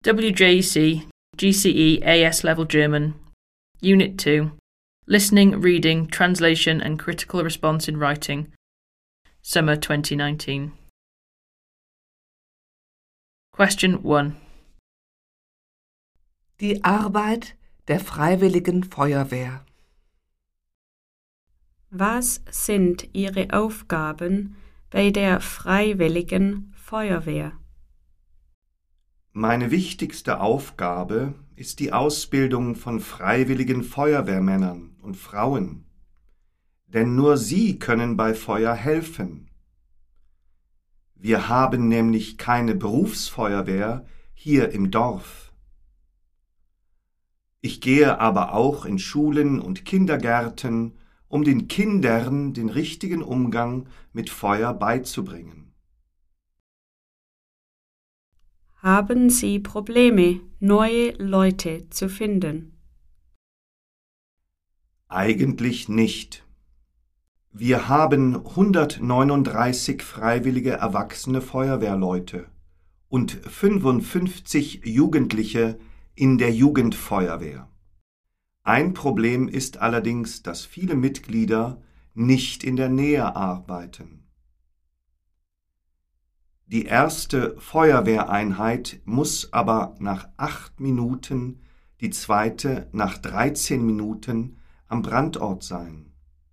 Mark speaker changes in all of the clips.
Speaker 1: WJEC, GCE AS Level German, Unit 2, Listening, Reading, Translation and Critical Response in Writing, Summer 2019. Question 1.
Speaker 2: Die Arbeit der Freiwilligen Feuerwehr.
Speaker 3: Was sind Ihre Aufgaben bei der Freiwilligen Feuerwehr?
Speaker 4: Meine wichtigste Aufgabe ist die Ausbildung von freiwilligen Feuerwehrmännern und Frauen, denn nur sie können bei Feuer helfen. Wir haben nämlich keine Berufsfeuerwehr hier im Dorf. Ich gehe aber auch in Schulen und Kindergärten, um den Kindern den richtigen Umgang mit Feuer beizubringen.
Speaker 3: Haben Sie Probleme, neue Leute zu finden?
Speaker 4: Eigentlich nicht. Wir haben 139 freiwillige erwachsene Feuerwehrleute und 55 Jugendliche in der Jugendfeuerwehr. Ein Problem ist allerdings, dass viele Mitglieder nicht in der Nähe arbeiten. Die erste Feuerwehreinheit muss aber nach 8 Minuten, die zweite nach 13 Minuten am Brandort sein.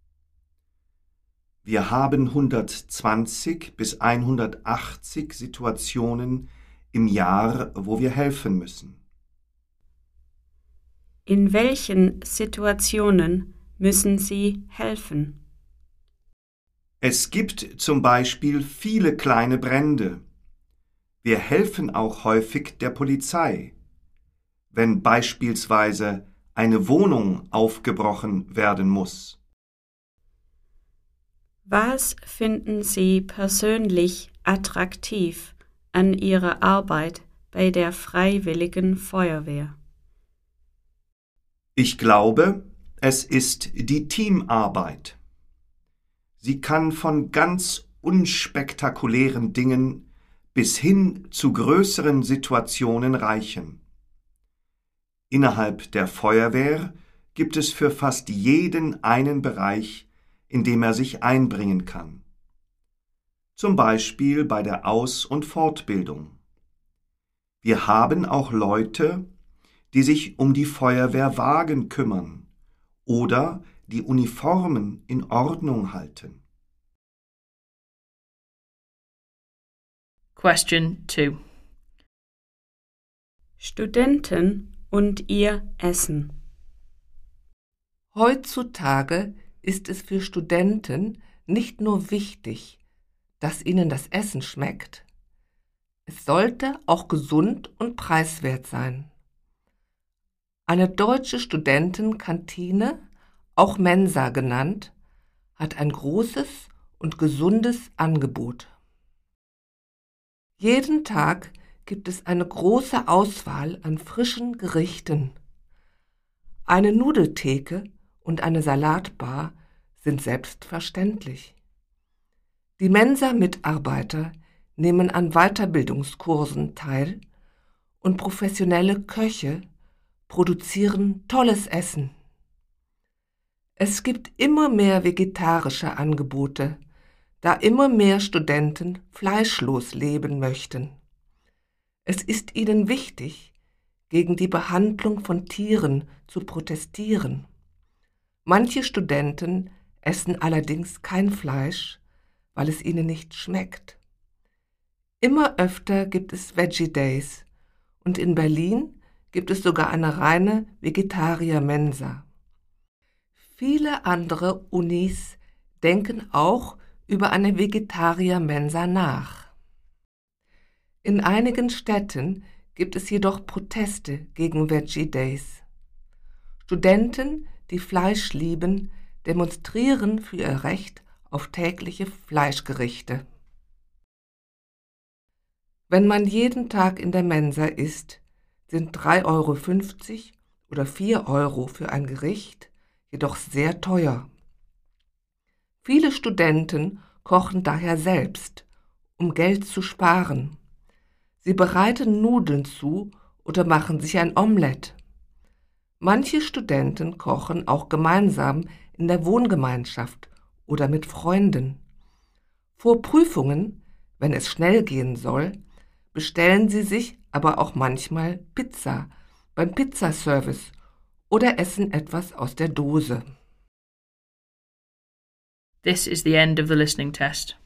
Speaker 4: Wir haben 120 bis 180 Situationen im Jahr, wo wir helfen müssen.
Speaker 3: In welchen Situationen müssen Sie helfen?
Speaker 4: Es gibt zum Beispiel viele kleine Brände. Wir helfen auch häufig der Polizei, wenn beispielsweise eine Wohnung aufgebrochen werden muss.
Speaker 3: Was finden Sie persönlich attraktiv an Ihrer Arbeit bei der Freiwilligen Feuerwehr?
Speaker 4: Ich glaube, es ist die Teamarbeit. Sie kann von ganz unspektakulären Dingen bis hin zu größeren Situationen reichen. Innerhalb der Feuerwehr gibt es für fast jeden einen Bereich, in dem er sich einbringen kann. Zum Beispiel bei der Aus- und Fortbildung. Wir haben auch Leute, die sich um die Feuerwehrwagen kümmern oder die Uniformen in Ordnung halten.
Speaker 1: Question 2.
Speaker 3: Studenten und ihr Essen.
Speaker 2: Heutzutage ist es für Studenten nicht nur wichtig, dass ihnen das Essen schmeckt, es sollte auch gesund und preiswert sein. Eine deutsche Studentenkantine, auch Mensa genannt, hat ein großes und gesundes Angebot. Jeden Tag gibt es eine große Auswahl an frischen Gerichten. Eine Nudeltheke und eine Salatbar sind selbstverständlich. Die Mensa-Mitarbeiter nehmen an Weiterbildungskursen teil und professionelle Köche produzieren tolles Essen. Es gibt immer mehr vegetarische Angebote, da immer mehr Studenten fleischlos leben möchten. Es ist ihnen wichtig, gegen die Behandlung von Tieren zu protestieren. Manche Studenten essen allerdings kein Fleisch, weil es ihnen nicht schmeckt. Immer öfter gibt es Veggie Days und in Berlin gibt es sogar eine reine Vegetarier-Mensa. Viele andere Unis denken auch über eine Vegetarier-Mensa nach. In einigen Städten gibt es jedoch Proteste gegen Veggie Days. Studenten, die Fleisch lieben, demonstrieren für ihr Recht auf tägliche Fleischgerichte. Wenn man jeden Tag in der Mensa isst, sind 3,50 € oder 4 € für ein Gericht jedoch sehr teuer. Viele Studenten kochen daher selbst, um Geld zu sparen. Sie bereiten Nudeln zu oder machen sich ein Omelett. Manche Studenten kochen auch gemeinsam in der Wohngemeinschaft oder mit Freunden. Vor Prüfungen, wenn es schnell gehen soll, bestellen sie sich aber auch manchmal Pizza beim Pizzaservice oder essen etwas aus der Dose.
Speaker 1: This is the end of the listening test.